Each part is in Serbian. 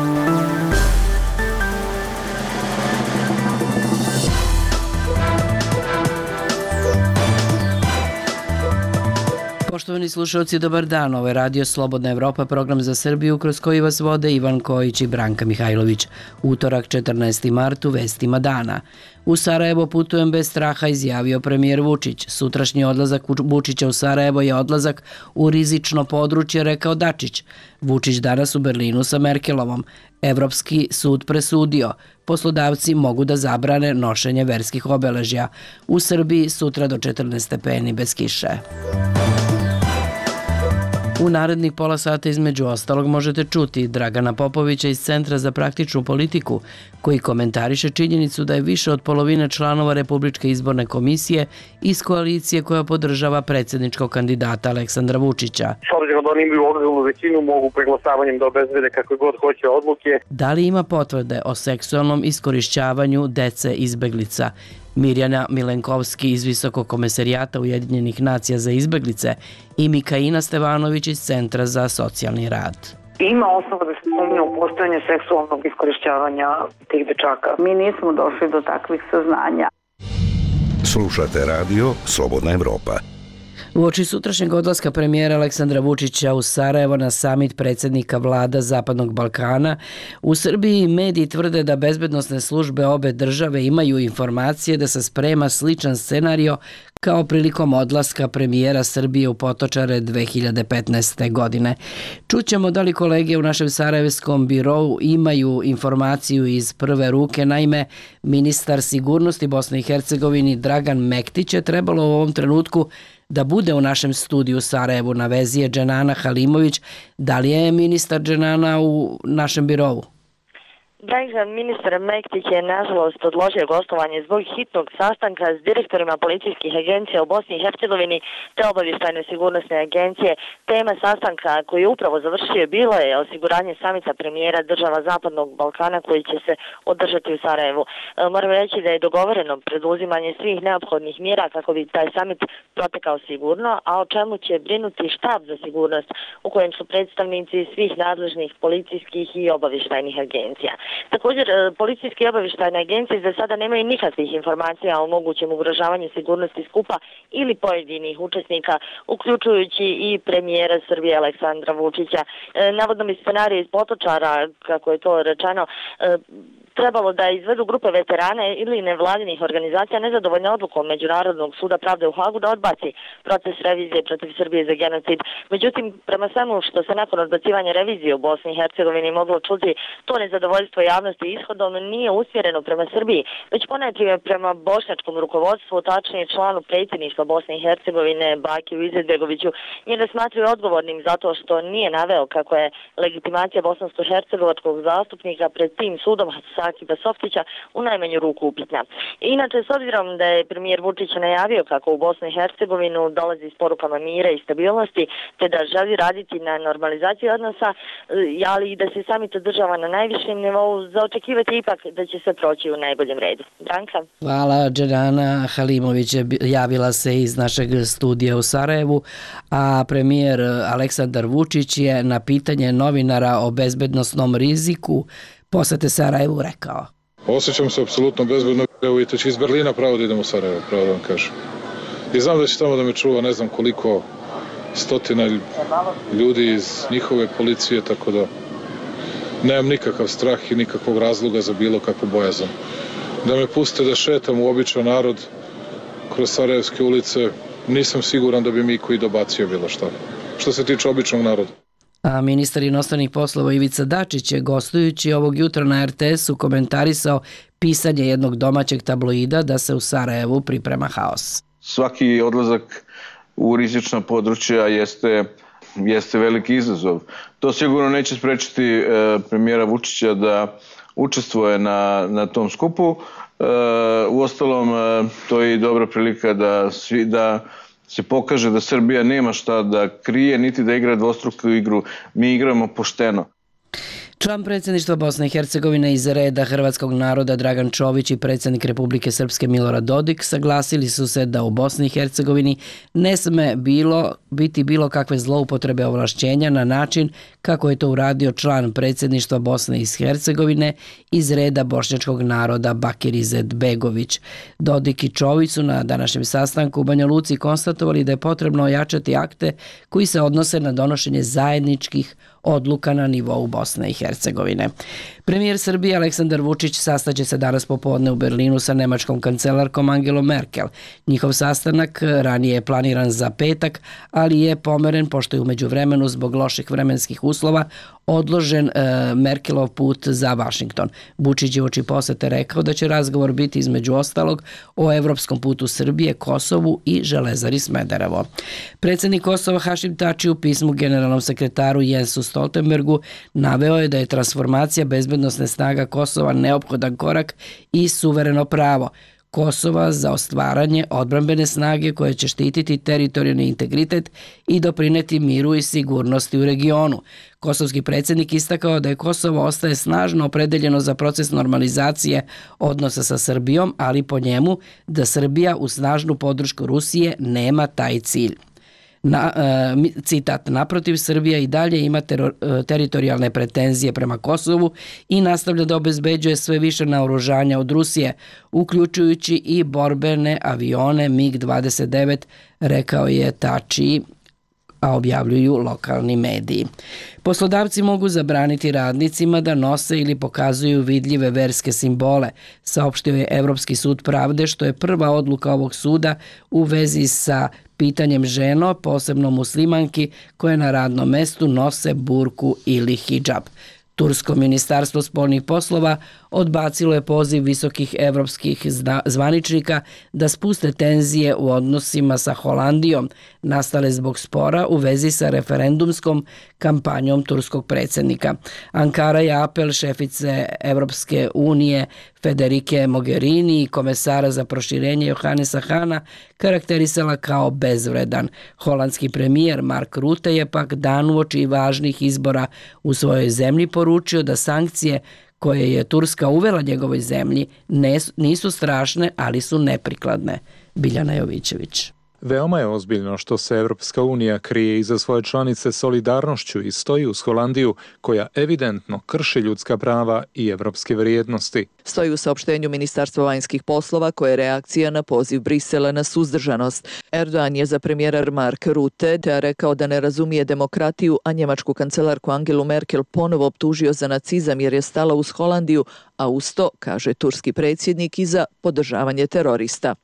Poštovani slušalci, dobar dan. Ovo je Radio Slobodna Evropa, program za Srbiju kroz koji vas vode Ivan Kojić i Branka Mihajlović. Utorak, 14. mart, u vestima dana. U Sarajevo putujem bez straha, izjavio premijer Vučić. Sutrašnji odlazak Vučića u Sarajevo je odlazak u rizično područje, rekao Dačić. Vučić danas u Berlinu sa Merkelovom. Evropski sud presudio. Poslodavci mogu da zabrane nošenje verskih obeležja. U Srbiji sutra do 14 stepeni bez kiše. U narednih pola sata između ostalog možete čuti Dragana Popovića iz Centra za praktičnu politiku, koji komentariše činjenicu da je više od polovine članova Republičke izborne komisije iz koalicije koja podržava predsjedničkog kandidata Aleksandra Vučića. S obzirom da oni imaju ogromnu većinu, mogu preglasavanjem da obezbede kakve god hoće odluke. Da li ima potvrde o seksualnom iskorišćavanju dece izbeglica? Mirjana Milenkovski iz Visokog komesarijata Ujedinjenih nacija za izbeglice i Mikaina Stevanović iz Centra za socijalni rad. Ima osnova da se sumnja u postojanje seksualnog iskorišćavanja tih dečaka. Mi nismo došli do takvih saznanja. Slušate radio Slobodna Evropa. Uoči sutrašnjeg odlaska premijera Aleksandra Vučića u Sarajevo na samit predsjednika vlada Zapadnog Balkana, u Srbiji mediji tvrde da bezbednosne službe obe države imaju informacije da se sprema sličan scenario kao prilikom odlaska premijera Srbije u Potočare 2015. godine. Čućemo da li kolege u našem sarajevskom birou imaju informaciju iz prve ruke. Naime, ministar sigurnosti Bosne i Hercegovine Dragan Mektić je trebalo u ovom trenutku da bude u našem studiju u Sarajevu. Na vezi je Dženana Halimović. Da li je ministar Dženana u našem birovu? Dakle, ministar Mektić je nažalost odložio gostovanje zbog hitnog sastanka s direktorima policijskih agencija u Bosni i Hercegovini te obavještajne sigurnosne agencije. Tema sastanka koji je upravo završio bilo je osiguranje samita premijera država Zapadnog Balkana koji će se održati u Sarajevu. Moram reći da je dogovoreno preduzimanje svih neophodnih mjera kako bi taj samit protekao sigurno, a o čemu će brinuti štab za sigurnost u kojem su predstavnici svih nadležnih policijskih i obavještajnih agencija. Također, policijske i obavještajne agencije za sada nemaju nikakvih informacija o mogućem ugrožavanju sigurnosti skupa ili pojedinih učesnika, uključujući i premijera Srbije Aleksandra Vučića. Navodno bi scenarij iz Potočara, kako je to rečeno, trebalo da izvedu grupe veterana ili nevladinih organizacija nezadovoljne odlukom Međunarodnog suda pravde u Hagu da odbaci proces revizije protiv Srbije za genocid. Međutim, prema svemu što se nakon odbacivanja revizije u Bosni i Hercegovini moglo čuti, to nezadovoljstvo javnosti ishodom nije usmjereno prema Srbiji, već ponajprije prema bošnjačkom rukovodstvu, tačnije članu predsjedništva Bosne i Hercegovine Bakiju Izetbegoviću. Njega smatraju odgovornim zato što nije naveo kako je legitimacija bosansko-hercegovačkog zastupnika pred tim sudom Sakiba Softića u najmanju ruku upitna. Inače, s obzirom da je premijer Vučić najavio kako u Bosnu i Hercegovinu dolazi s porukama mira i stabilnosti, te da želi raditi na normalizaciji odnosa, ali i da se samit održava na najvišem nivou, za očekivati ipak da će se proći u najboljem redu. Branka? Hvala. Dženana Halimović javila se iz našeg studija u Sarajevu, a premijer Aleksandar Vučić je na pitanje novinara o bezbednosnom riziku posete Sarajevu rekao: Osjećam se apsolutno bezbedno, evo i iz Berlina pravo da idem u Sarajevo, pravo da vam kažem. I znam da će tamo da me čuva ne znam koliko stotina ljudi iz njihove policije, tako da nemam nikakav strah i nikakvog razloga za bilo kakvu bojazan. Da me puste da šetam u običan narod kroz sarajevske ulice, nisam siguran da bi mi koji dobacio bilo šta. Što se tiče običnog naroda. A ministar inostranih poslova Ivica Dačić je gostujući ovog jutra na RTS-u komentarisao pisanje jednog domaćeg tabloida da se u Sarajevu priprema haos. Svaki odlazak u rizična područja jeste veliki izazov. To sigurno neće sprečiti premijera Vučića da učestvuje na tom skupu. Uostalom, to je i dobra prilika da se pokaže da Srbija nema šta da krije, niti da igra dvostruku igru. Mi igramo pošteno. Član predsjedništva Bosne i Hercegovine iz reda hrvatskog naroda Dragan Čović i predsjednik Republike Srpske Milorad Dodik saglasili su se da u Bosni i Hercegovini ne sme biti bilo kakve zloupotrebe ovlašćenja na način kako je to uradio član predsjedništva Bosne i Hercegovine iz reda bošnjačkog naroda Bakir Izetbegović. Dodik i Čović su na današnjem sastanku u Banja Luci konstatovali da je potrebno ojačati akte koji se odnose na donošenje zajedničkih odluka na nivou Bosne i Hercegovine. Premijer Srbije Aleksandar Vučić sastaće se danas popodne u Berlinu sa nemačkom kancelarkom Angelom Merkel. Njihov sastanak ranije je planiran za petak, ali je pomeren pošto je u međuvremenu zbog loših vremenskih uslova odložen Merkelov put za Vašington. Vučić je uoči posete rekao da će razgovor biti između ostalog o evropskom putu Srbije, Kosovu i Železari Smederevo. Predsjednik Kosova Hašim Tači u pismu generalnom sekretaru Jensu Stoltenbergu naveo je da je transformacija bezbednosne snaga Kosova neophodan korak i suvereno pravo Kosova za ostvaranje odbrambene snage koje će štititi teritorijalni integritet i doprineti miru i sigurnosti u regionu. Kosovski predsjednik istakao da je Kosovo ostaje snažno opredeljeno za proces normalizacije odnosa sa Srbijom, ali po njemu da Srbija uz snažnu podršku Rusije nema taj cilj. Citat, naprotiv, Srbija i dalje ima teritorijalne pretenzije prema Kosovu i nastavlja da obezbeđuje sve više naoružanja od Rusije, uključujući i borbene avione MiG-29, rekao je Tači, a objavljuju lokalni mediji. Poslodavci mogu zabraniti radnicima da nose ili pokazuju vidljive verske simbole, saopštio je Evropski sud pravde, što je prva odluka ovog suda u vezi sa pitanjem žena, posebno muslimanki, koje na radnom mestu nose burku ili hidžab. Tursko ministarstvo spoljnih poslova odbacilo je poziv visokih evropskih zvaničnika da spuste tenzije u odnosima sa Holandijom, nastale zbog spora u vezi sa referendumskom kampanjom turskog predsjednika. Ankara je apel šefice Evropske unije Federike Mogherini i komesara za proširenje Johannesa Hana karakterisala kao bezvredan. Holandski premijer Mark Rutte je pak dan uoči važnih izbora u svojoj zemlji poručio da sankcije koje je Turska uvela njegovoj zemlji nisu strašne, ali su neprikladne. Biljana Jovićević. Veoma je ozbiljno što se Evropska unija krije iza svoje članice solidarnošću i stoji uz Holandiju, koja evidentno krši ljudska prava i evropske vrijednosti. Stoji u saopštenju Ministarstva vanjskih poslova koje je reakcija na poziv Brisela na suzdržanost. Erdogan je za premijera Mark Rutte te rekao da ne razumije demokratiju, a njemačku kancelarku Angelu Merkel ponovo optužio za nacizam jer je stala uz Holandiju, a uz to, kaže turski predsjednik, i za podržavanje terorista.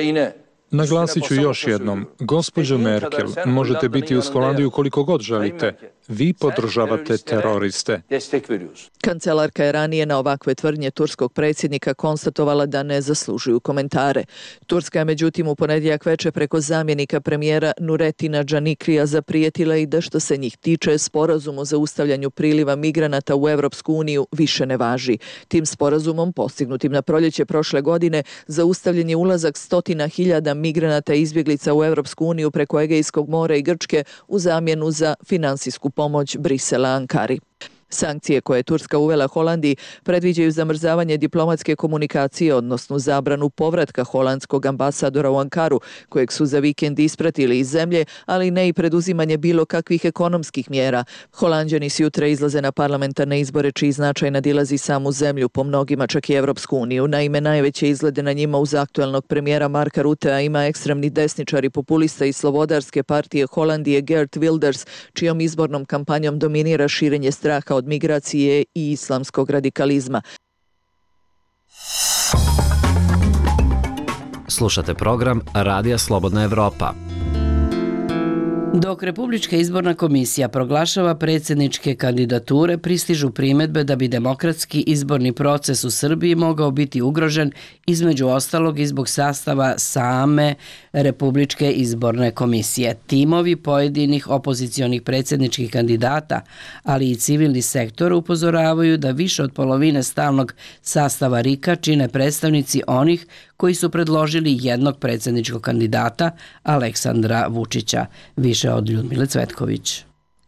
Naglasit ću još jednom, gospođo Merkel, možete biti uz Holandiju koliko god želite. Vi podržavate teroriste. Kancelarka je ranije na ovakve tvrdnje turskog predsjednika konstatovala da ne zaslužuju komentare. Turska je međutim u ponedjeljak večer preko zamjenika premijera Nuretina Džanikrija zaprijetila i da što se njih tiče sporazum o zaustavljanju priliva migranata u Evropsku uniju više ne važi. Tim sporazumom, postignutim na proljeće prošle godine, zaustavljen je ulazak 100.000 migranata i izbjeglica u Evropsku uniju preko Egejskog mora i Grčke u zamjenu za finansijsku pomoć Brisela Ankari. Sankcije koje je Turska uvela Holandiji predviđaju zamrzavanje diplomatske komunikacije, odnosno zabranu povratka holandskog ambasadora u Ankaru, kojeg su za vikend ispratili iz zemlje, ali ne i preduzimanje bilo kakvih ekonomskih mjera. Holanđani sutra izlaze na parlamentarne izbore čiji značaj nadilazi samu zemlju, po mnogima čak i Evropsku uniju. Naime, najveće izglede na njima uz aktualnog premijera Marka Ruttea ima ekstremni desničar i populista iz Slobodarske partije Holandije Geert Wilders, čijom izbornom kampanjom dominira širenje straha od migracije i islamskog radikalizma. Slušate program Radija Slobodna Evropa. Dok Republička izborna komisija proglašava predsjedničke kandidature, pristižu primjedbe da bi demokratski izborni proces u Srbiji mogao biti ugrožen, između ostalog i zbog sastava same Republičke izborne komisije. Timovi pojedinih opozicionih predsjedničkih kandidata, ali i civilni sektor upozoravaju da više od polovine stalnog sastava RIK-a čine predstavnici onih koji su predložili jednog predsjedničkog kandidata, Aleksandra Vučića. Više od Ljudmile Cvetković.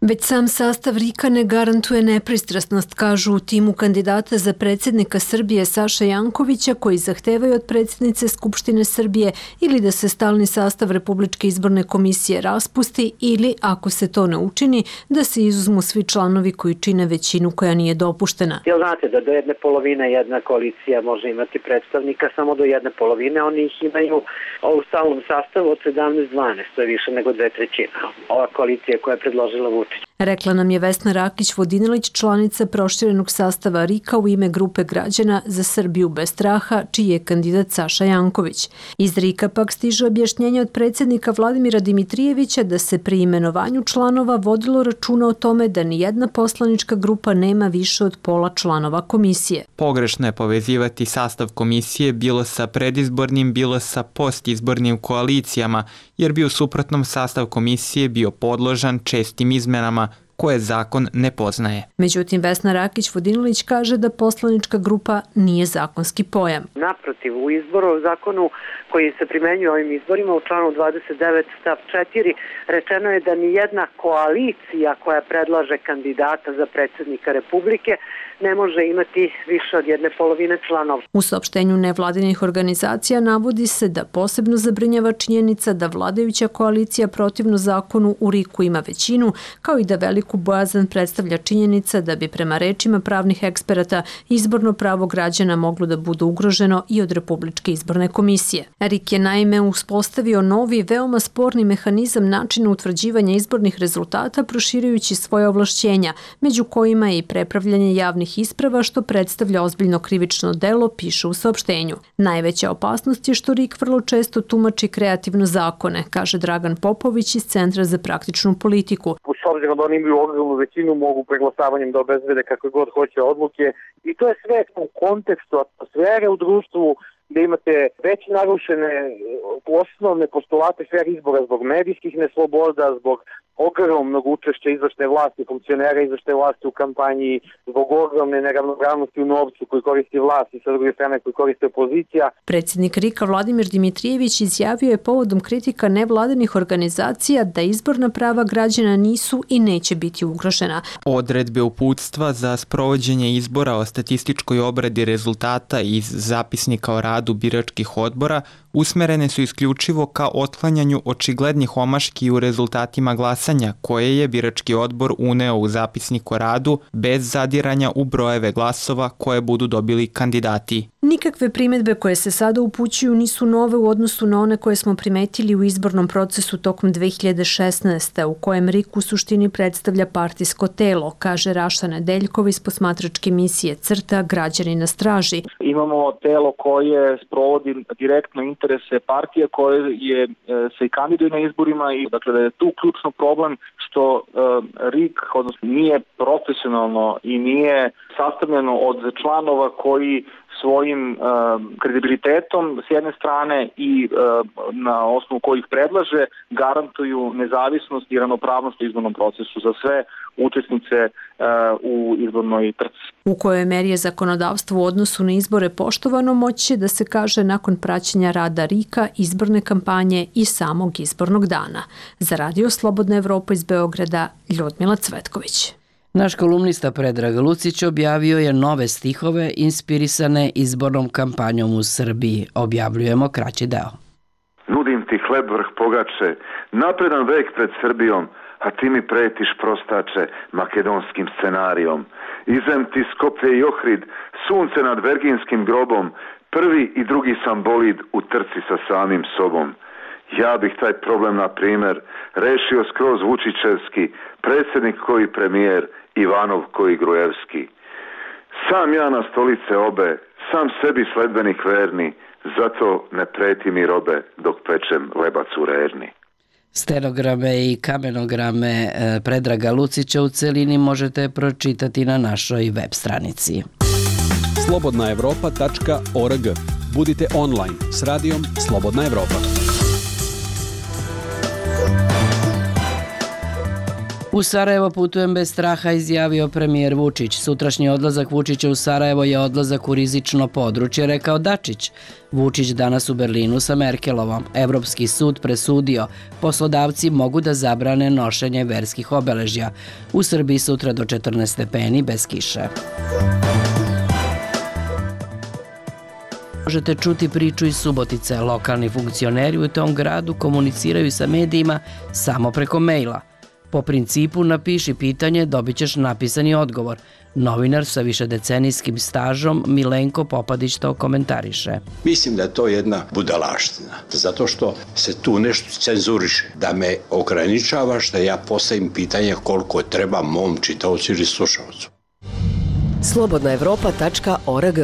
Već sam sastav RIK-a ne garantuje nepristrasnost, kažu u timu kandidata za predsjednika Srbije Saše Jankovića, koji zahtevaju od predsjednice Skupštine Srbije ili da se stalni sastav Republičke izborne komisije raspusti ili, ako se to ne učini, da se izuzmu svi članovi koji čine većinu koja nije dopuštena. Jel znate da do jedne polovine jedna koalicija može imati predstavnika, samo do jedne polovine, oni ih imaju u stalnom sastavu od 17-12, to je više nego 2/3. Ova koalicija koja je predložila Vučić. Rekla nam je Vesna Rakić-Vodinelić, članica proširenog sastava RIK-a u ime grupe građana za Srbiju bez straha, čiji je kandidat Saša Janković. Iz RIK-a pak stiže objašnjenje od predsjednika Vladimira Dimitrijevića da se pri imenovanju članova vodilo računa o tome da nijedna poslanička grupa nema više od pola članova komisije. Pogrešno je povezivati sastav komisije bilo sa predizbornim, bilo sa postizbornim koalicijama, jer bi u suprotnom sastav komisije bio podložan čestim izmenama koje zakon ne poznaje. Međutim, Vesna Rakić-Vodinelić kaže da poslanička grupa nije zakonski pojam. Naprotiv, u izboru zakonu koji se primenjuje ovim izborima u članu 29 stav 4 rečeno je da nijedna koalicija koja predlaže kandidata za predsjednika Republike ne može imati više od jedne polovine članova. U saopštenju nevladinih organizacija navodi se da posebno zabrinjava činjenica da vladajuća koalicija protivno zakonu u RIK-u ima većinu, kao i da veliku bojazan predstavlja činjenica da bi prema rečima pravnih eksperata izborno pravo građana moglo da bude ugroženo i od Republičke izborne komisije. RIK je naime uspostavio novi, veoma sporni mehanizam načina utvrđivanja izbornih rezultata, proširujući svoje ovlašćenja, među kojima je i prepravljanje javnih isprava, što predstavlja ozbiljno krivično delo, piše u saopštenju. Najveća opasnost je što RIK vrlo često tumači kreativno zakone, kaže Dragan Popović iz Centra za praktičnu politiku. S obzirom da oni imaju ogromnu većinu, mogu preglasavanjem da obezbede kakve god hoće odluke i to je sve u kontekstu atmosfere u društvu, da imate već narušene osnovne postulate fer izbora zbog medijskih nesloboda, zbog ogromnog učešća izvršne vlasti, funkcionera izvršne vlasti u kampanji, zbog ogromne neravnopravnosti u novcu koji koristi vlast i sa druge strane koji koristi opozicija. Predsjednik RIK-a Vladimir Dimitrijević izjavio je povodom kritika nevladinih organizacija da izborna prava građana nisu i neće biti ugrožena. Odredbe uputstva za sprovođenje izbora o statističkoj obradi rezultata iz zapisnika o radu biračkih odbora usmerene su isključivo ka otklanjanju očiglednih omaški u rezultatima glasanja koje je birački odbor uneo u zapisnik o radu bez zadiranja u brojeve glasova koje budu dobili kandidati. Nikakve primjedbe koje se sada upućuju nisu nove u odnosu na one koje smo primetili u izbornom procesu tokom 2016. u kojem RIK u suštini predstavlja partijsko telo, kaže Raša Nedeljkova iz posmatračke misije CRTA Građani na straži. Imamo telo koje sprovodi direktno interese partije koje se i kandiduje na izborima i dakle da je tu ključno problem što RIK odnosno nije profesionalno i nije sastavljeno od članova koji svojim kredibilitetom s jedne strane i na osnovu kojih predlaže garantuju nezavisnost i ravnopravnost u izbornom procesu za sve učesnice u izbornoj trci. U kojoj meri je zakonodavstvo u odnosu na izbore poštovano moći će da se kaže nakon praćenja rada RIK-a, izborne kampanje i samog izbornog dana. Za Radio Slobodna Evropa iz Beograda, Ljudmila Cvetković. Naš kolumnista Predrag Lucić objavio je nove stihove inspirisane izbornom kampanjom u Srbiji. Objavljujemo kraći deo. Nudim ti hleb vrh pogače, napredan vek pred Srbijom, a ti mi pretiš prostače makedonskim scenarijom. Izem ti Skoplje i Ohrid, sunce nad Verginskim grobom, prvi i drugi sam bolid u trci sa samim sobom. Ja bih taj problem, na primjer, rešio skroz Vučićevski, predsjednik koji premijer, Ivanov koji Grujevski. Sam ja na stolice obe, sam sebi sledbenik verni, zato ne preti mi robe dok pečem lebac u rerni. Stenograme i kamenograme Predraga Lucića u celini možete pročitati na našoj web stranici. slobodnaevropa.org. Budite online s radijom Slobodna Evropa. U Sarajevo putujem bez straha, izjavio premijer Vučić. Sutrašnji odlazak Vučića u Sarajevo je odlazak u rizično područje, rekao Dačić. Vučić danas u Berlinu sa Merkelovom. Evropski sud presudio, poslodavci mogu da zabrane nošenje verskih obeležja. U Srbiji sutra do 14 stepeni bez kiše. Možete čuti priču iz Subotice. Lokalni funkcioneri u tom gradu komuniciraju sa medijima samo preko mejla. Po principu napiši pitanje, dobit ćeš napisani odgovor. Novinar sa višedecenijskim stažom Milenko Popadić to komentariše. Mislim da je to jedna budalaština, zato što se tu nešto cenzuriše, da me ograničavaš da ja postavim pitanje koliko treba mom čitaocu ili slušalcu. Slobodnaevropa.org.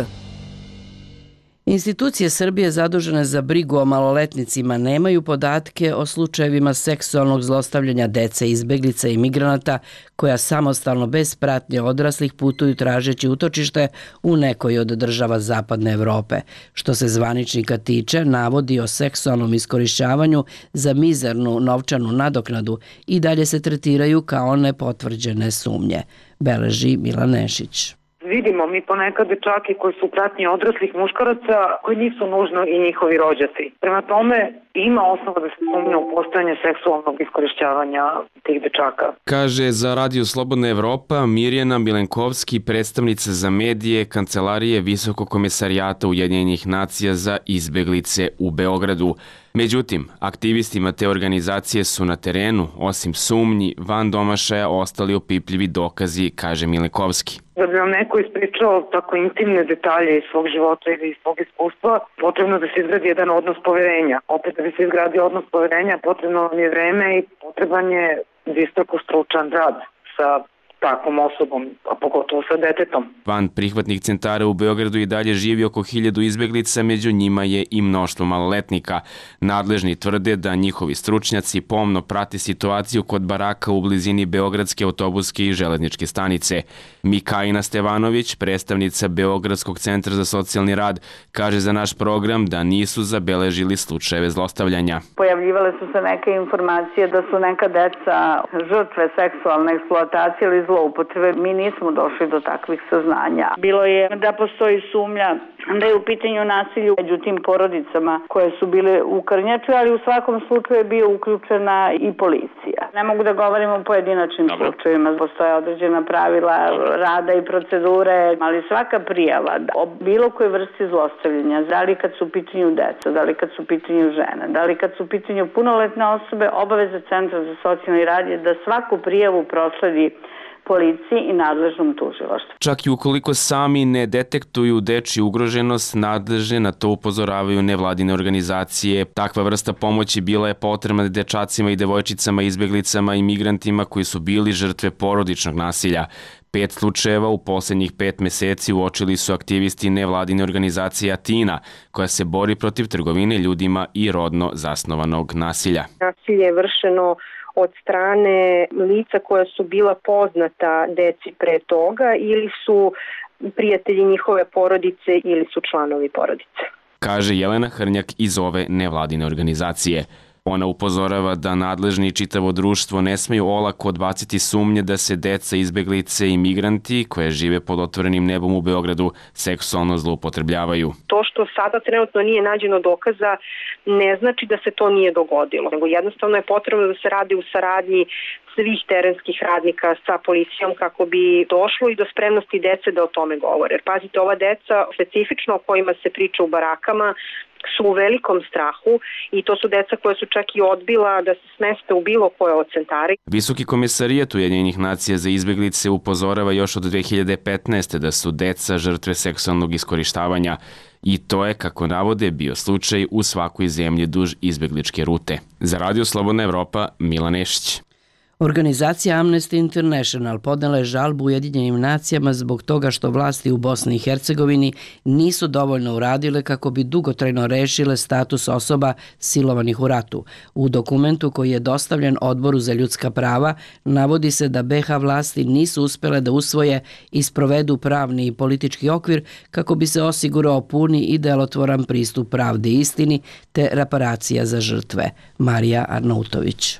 Institucije Srbije zadužene za brigu o maloletnicima nemaju podatke o slučajevima seksualnog zlostavljanja dece, izbeglica i migranata koja samostalno bez pratnje odraslih putuju tražeći utočište u nekoj od država Zapadne Evrope. Što se zvaničnika tiče, navodi o seksualnom iskorišćavanju za mizernu novčanu nadoknadu i dalje se tretiraju kao nepotvrđene sumnje, beleži Milan Nešić. Vidimo mi ponekad dečake koji su u pratnji odraslih muškaraca koji nisu nužno i njihovi rođaci. Prema tome ima osnova da se sumnja u postojanje seksualnog iskorišćavanja tih dečaka. Kaže za Radio Slobodna Evropa Mirjana Milenkovski, predstavnica za medije Kancelarije Visokog komesarijata Ujedinjenih nacija za izbeglice u Beogradu. Međutim, aktivistima te organizacije su na terenu, osim sumnji, van domašaja ostali opipljivi dokazi, kaže Milenkovski. Da bi vam neko ispričao tako intimne detalje iz svog života ili iz svog iskustva, potrebno da se izgradi jedan odnos poverenja. Opet da bi se izgradio odnos poverenja, potrebno vam je vreme i potreban je visoko stručan rad sa takvom osobom, a pogotovo sa detetom. Van prihvatnih centara u Beogradu i dalje živi oko 1000 izbeglica, među njima je i mnoštvo maloletnika. Nadležni tvrde da njihovi stručnjaci pomno prate situaciju kod baraka u blizini Beogradske autobuske i železničke stanice. Mikajna Stevanović, predstavnica Beogradskog centra za socijalni rad, kaže za naš program da nisu zabeležili slučajeve zlostavljanja. Pojavljivale su se neke informacije da su neka deca žrtve seksualne eksploatacije ili zloupotrebe. Mi nismo došli do takvih saznanja. Bilo je da postoji sumnja da je u pitanju nasilju među tim porodicama koje su bile u Krnjači, ali u svakom slučaju je bio uključena i policija. Ne mogu da govorim o pojedinačnim slučajevima. Postoje određena pravila rada i procedure, ali svaka prijava o bilo koje vrsti zlostavljanja, da li kad su u pitanju deca, da li kad su u pitanju žene, da li kad su u pitanju punoletne osobe, obaveza Centra za socijalni rad je da svaku prijavu prosledi policiji i nadležnom tužilaštvu. Čak i ukoliko sami ne detektuju dečju ugroženost, nadležne na to upozoravaju nevladine organizacije. Takva vrsta pomoći bila je potrebna dečacima i devojčicama, izbeglicama i migrantima koji su bili žrtve porodičnog nasilja. 5 slučajeva u posljednjih 5 meseci uočili su aktivisti nevladine organizacije Atina, koja se bori protiv trgovine ljudima i rodno zasnovanog nasilja. Nasilje je vršeno od strane lica koja su bila poznata deci pre toga ili su prijatelji njihove porodice ili su članovi porodice. Kaže Jelena Hrnjak iz ove nevladine organizacije. Ona upozorava da nadležni i čitavo društvo ne smeju olako odbaciti sumnje da se deca, izbeglice i migranti koje žive pod otvorenim nebom u Beogradu seksualno zloupotrebljavaju. To što sada trenutno nije nađeno dokaza ne znači da se to nije dogodilo, nego jednostavno je potrebno da se radi u saradnji svih terenskih radnika sa policijom kako bi došlo i do spremnosti dece da o tome govore. Jer pazite, ova deca specifično o kojima se priča u barakama su u velikom strahu i to su deca koja su čak i odbila da se smeste u bilo koje od centara. Visoki komesarijat Ujedinjenih nacija za izbeglice upozorava još od 2015. da su deca žrtve seksualnog iskorištavanja i to je, kako navode, bio slučaj u svakoj zemlji duž izbegličke rute. Za Radio Slobodna Evropa, Milan Nešić. Organizacija Amnesty International podnela je žalbu Ujedinjenim nacijama zbog toga što vlasti u Bosni i Hercegovini nisu dovoljno uradile kako bi dugotrajno rešile status osoba silovanih u ratu. U dokumentu koji je dostavljen Odboru za ljudska prava navodi se da BiH vlasti nisu uspjele da usvoje i sprovedu pravni i politički okvir kako bi se osigurao puni i delotvoran pristup pravdi i istini te reparacija za žrtve. Marija Arnautović.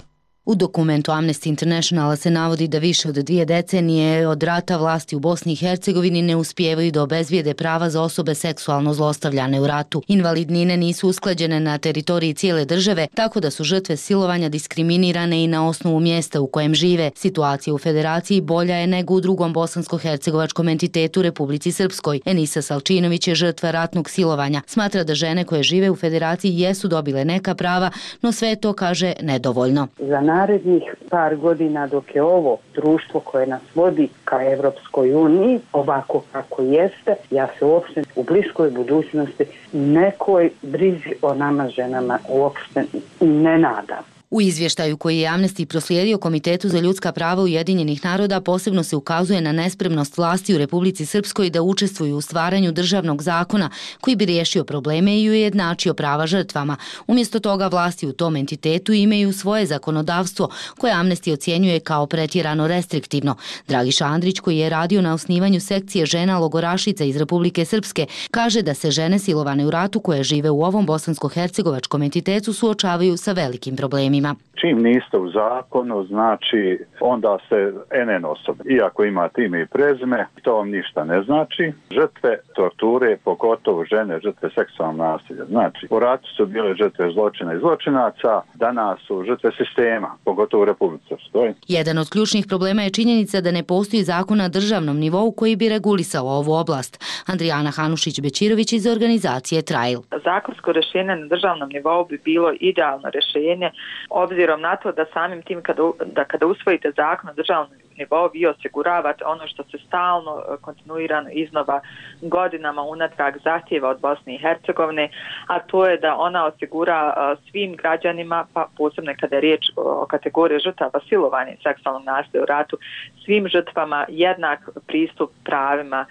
U dokumentu Amnesty Internationala se navodi da više od 2 decenije od rata vlasti u Bosni i Hercegovini ne uspijevaju da obezbijede prava za osobe seksualno zlostavljane u ratu. Invalidnine nisu usklađene na teritoriji cijele države, tako da su žrtve silovanja diskriminirane i na osnovu mjesta u kojem žive. Situacija u Federaciji bolja je nego u drugom bosansko-hercegovačkom entitetu Republici Srpskoj. Enisa Salčinović je žrtva ratnog silovanja. Smatra da žene koje žive u Federaciji jesu dobile neka prava, no sve to, kaže, nedovoljno. Za narednih par godina dok je ovo društvo koje nas vodi ka Evropskoj uniji, ovako kako jeste, ja se uopšte u bliskoj budućnosti nekoj brizi o nama ženama uopšte ne nadam. U izvještaju koji je Amnesty proslijedio Komitetu za ljudska prava Ujedinjenih naroda posebno se ukazuje na nespremnost vlasti u Republici Srpskoj da učestvuju u stvaranju državnog zakona koji bi riješio probleme i ujednačio prava žrtvama. Umjesto toga vlasti u tom entitetu imaju svoje zakonodavstvo koje Amnesty ocjenjuje kao pretjerano restriktivno. Dragiša Andrić, koji je radio na osnivanju sekcije žena logorašica iz Republike Srpske, kaže da se žene silovane u ratu koje žive u ovom bosansko-hercegovačkom entitetu suočavaju sa velikim problemima. Čim niste u zakonu, znači onda se NN osobe. Iako imate ime i prezime, to vam ništa ne znači. Žrtve torture, pogotovo žene, žrtve seksualnog nasilja. Znači, u ratu su bile žrtve zločina i zločinaca, danas su žrtve sistema, pogotovo u Republici Srpskoj. Jedan od ključnih problema je činjenica da ne postoji zakon na državnom nivou koji bi regulisao ovu oblast. Andrijana Hanušić-Bećirović iz organizacije Trail. Zakonsko rješenje na državnom nivou bi bilo idealno rješenje, obzirom na to da samim tim kada usvojite zakon na državnom nivou vi osiguravate ono što se stalno, kontinuirano iznova godinama unatrag zahtjeva od Bosne i Hercegovine, a to je da ona osigura svim građanima, pa posebno kada je riječ o kategoriji žrtava silovanja i seksualnog nasilja u ratu, svim žrtvama jednak pristup pravima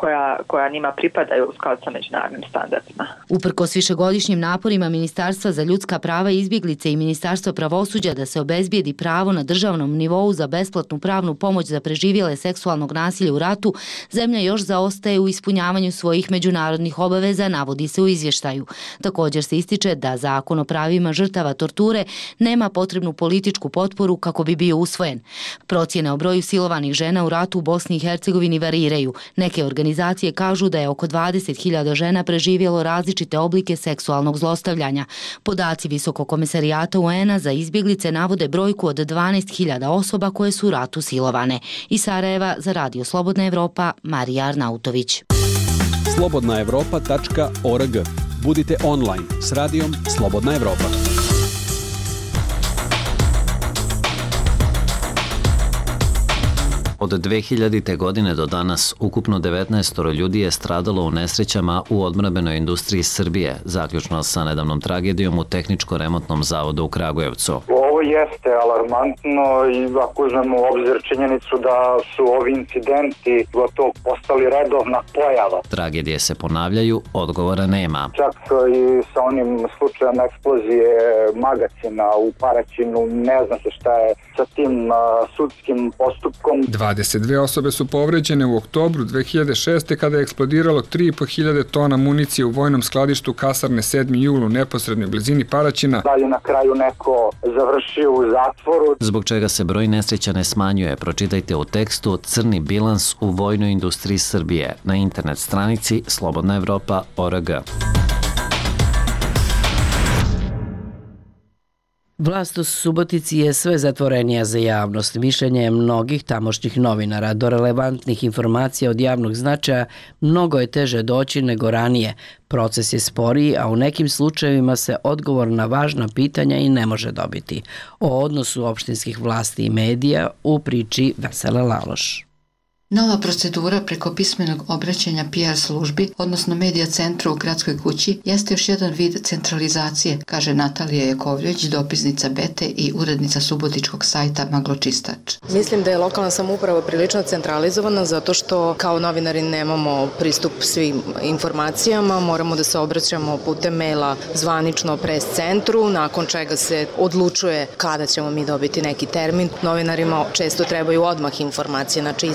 koja njima pripadaju u skladu sa međunarodnim standardima. Uprkos višegodišnjim naporima Ministarstva za ljudska prava i izbjeglice i Ministarstva pravosuđa da se obezbijedi pravo na državnom nivou za besplatnu pravnu pomoć za preživjele seksualnog nasilja u ratu, zemlja još zaostaje u ispunjavanju svojih međunarodnih obaveza, navodi se u izvještaju. Također se ističe da Zakon o pravima žrtava torture nema potrebnu političku potporu kako bi bio usvojen. Procjene o broju silovanih žena u ratu u Bosni i Hercegovini variraju. Neke organizacije kažu da je oko 20.000 žena preživjelo različite oblike seksualnog zlostavljanja. Podaci Visokog komesarijata UN-a za izbjeglice navode brojku od 12.000 osoba koje su u ratu silovane. Iz Sarajeva za Radio Slobodna Evropa, Marija Arnautović. slobodnaevropa.org. Budite online s radijom Slobodna Evropa. Od 2000. godine do danas ukupno 19 ljudi je stradalo u nesrećama u odbrambenoj industriji Srbije, zaključno sa nedavnom tragedijom u Tehničko-remontnom zavodu u Kragujevcu. Ovo jeste alarmantno i ako uzmemo u obzir činjenicu da su ovi incidenti gotovo postali redovna pojava. Tragedije se ponavljaju, odgovora nema. Čak i sa onim slučajem eksplozije magacina u Paraćinu, ne zna se šta je sa tim sudskim postupkom. 22 osobe su povređene u oktobru 2006. kada je eksplodiralo 3.500 tona municije u vojnom skladištu kasarne 7. jul u neposrednoj blizini Paraćina. Da je na kraju neko završio u zatvoru. Zbog čega se broj nesreća ne smanjuje, pročitajte u tekstu Crni bilans u vojnoj industriji Srbije na internet stranici slobodnaevropa.org. Vlast u Subotici je sve zatvorenija za javnost. Mišljenje je mnogih tamošnjih novinara. Do relevantnih informacija od javnog značaja mnogo je teže doći nego ranije. Proces je sporiji, a u nekim slučajevima se odgovor na važna pitanja i ne može dobiti. O odnosu opštinskih vlasti i medija u priči Vesele Laloš. Nova procedura preko pismenog obraćanja PR službi, odnosno medija centru u Gradskoj kući, jeste još jedan vid centralizacije, kaže Natalija Jakovljević, dopisnica Bete i urednica subotičkog sajta Magločistač. Mislim da je lokalna samouprava prilično centralizovana zato što kao novinari nemamo pristup svim informacijama, moramo da se obraćamo putem maila zvanično pres centru, nakon čega se odlučuje kada ćemo mi dobiti neki termin. Novinarima često trebaju odmah informacije na čisti dan.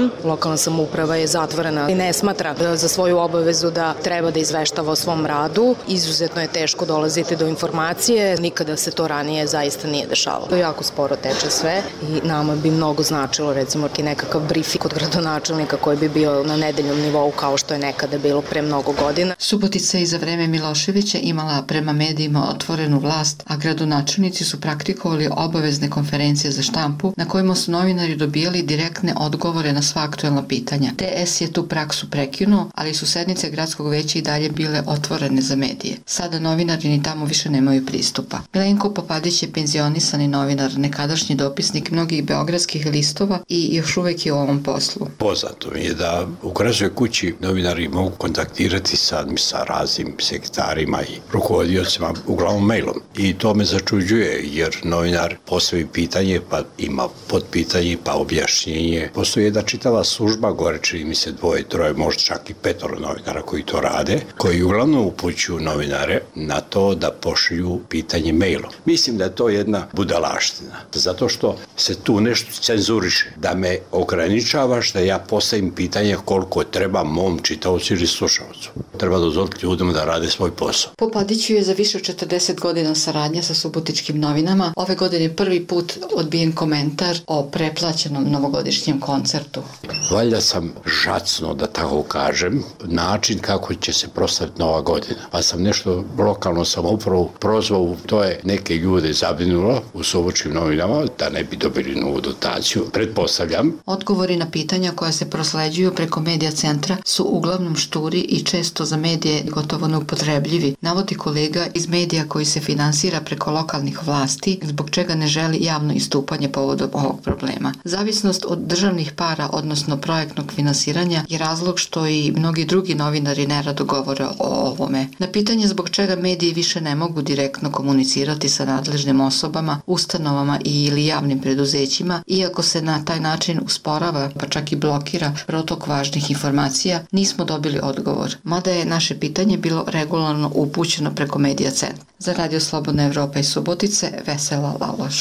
dan. Lokalna samouprava je zatvorena i ne smatra za svoju obavezu da treba da izveštava o svom radu. Izuzetno je teško dolaziti do informacije, nikada se to ranije zaista nije dešavalo. To jako sporo teče sve i nama bi mnogo značilo recimo i nekakav briefing kod gradonačelnika koji bi bio na nedeljnom nivou kao što je nekada bilo pre mnogo godina. Subotica i za vreme Miloševića imala prema medijima otvorenu vlast, a gradonačelnici su praktikovali obavezne konferencije za štampu na kojima su novinari dobijali direktne odgovore na sva aktuelna pitanja. TS je tu praksu prekinuo, ali su sednice gradskog veća i dalje bile otvorene za medije. Sada novinari ni tamo više nemaju pristupa. Milenko Popadić je penzionisani novinar, nekadašnji dopisnik mnogih beogradskih listova i još uvek je u ovom poslu. Poznato mi je da u Gradskoj kući novinari mogu kontaktirati sa raznim sekretarima i rukovodiocima, uglavnom mailom. I to me začuđuje, jer novinar postavi pitanje, pa ima podpitanje, pa objašnjenje. Postoji jedna čitava služba, gore čini mi se 2, 3, možda čak i 5 novinara koji to rade, koji uglavnom upućuju novinare na to da pošalju pitanje mailom. Mislim da je to jedna budalaština, zato što se tu nešto cenzuriše, da me ograničavaš da ja postavim pitanje koliko treba mom čitaocu ili slušalcu. Treba dozvoliti ljudima da rade svoj posao. Popadiću je za više od 40 godina saradnja sa subotičkim novinama. Ove godine prvi put odbijen komentar o preplaćenom novogodišnjem koncertu. Valjda sam žacno, da tako kažem, način kako će se proslaviti Nova godina. Pa sam nešto lokalno samoupravu prozvao, to je neke ljude zabrinulo u subotičkim novinama da ne bi dobili novu dotaciju, pretpostavljam. Odgovori na pitanja koja se prosleđuju preko medija centra su uglavnom šturi i često za medije gotovo neupotrebljivi, navodi kolega iz medija koji se finansira preko lokalnih vlasti, zbog čega ne želi javno istupanje povodom ovog problema. Zavisnost od državnih para, odnosno projektnog finansiranja, je razlog što i mnogi drugi novinari nerado govore o ovome. Na pitanje zbog čega mediji više ne mogu direktno komunicirati sa nadležnim osobama, ustanovama ili javnim preduzećima, iako se na taj način usporava, pa čak i blokira protok važnih informacija, nismo dobili odgovor. Mada je naše pitanje bilo regularno upućeno preko medija centra. Za Radio Slobodna Evropa i Subotice, Vesela Laloš.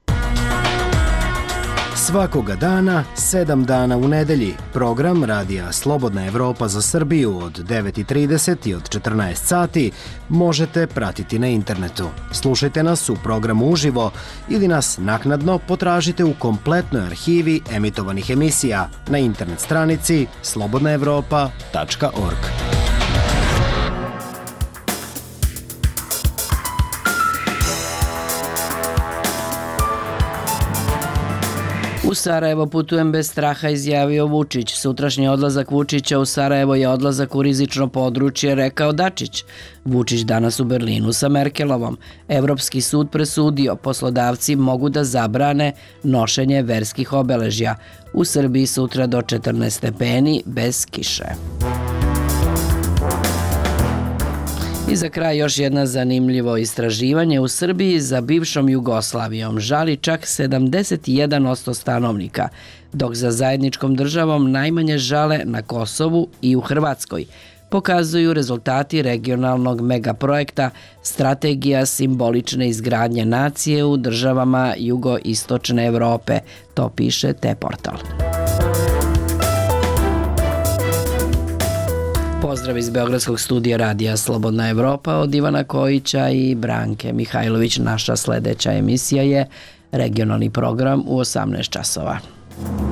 Svakoga dana, 7 dana u nedelji, program Radija Slobodna Evropa za Srbiju od 9:30 i od 14 sati možete pratiti na internetu. Slušajte nas u programu uživo ili nas naknadno potražite u kompletnoj arhivi emitovanih emisija na internet stranici slobodnaevropa.org. U Sarajevo putujem bez straha, izjavio Vučić. Sutrašnji odlazak Vučića u Sarajevo je odlazak u rizično područje, rekao Dačić. Vučić danas u Berlinu sa Merkelovom. Evropski sud presudio, poslodavci mogu da zabrane nošenje verskih obeležja. U Srbiji sutra do 14 stepeni bez kiše. I za kraj još jedna zanimljivo istraživanje. U Srbiji za bivšom Jugoslavijom žali čak 71% stanovnika, dok za zajedničkom državom najmanje žale na Kosovu i u Hrvatskoj, pokazuju rezultati regionalnog megaprojekta Strategija simbolične izgradnje nacije u državama jugoistočne Evrope. To piše T-portal. Pozdrav iz Beogradskog studija Radija Slobodna Evropa od Ivana Kojića i Branke Mihajlović. Naša sledeća emisija je regionalni program u 18 časova.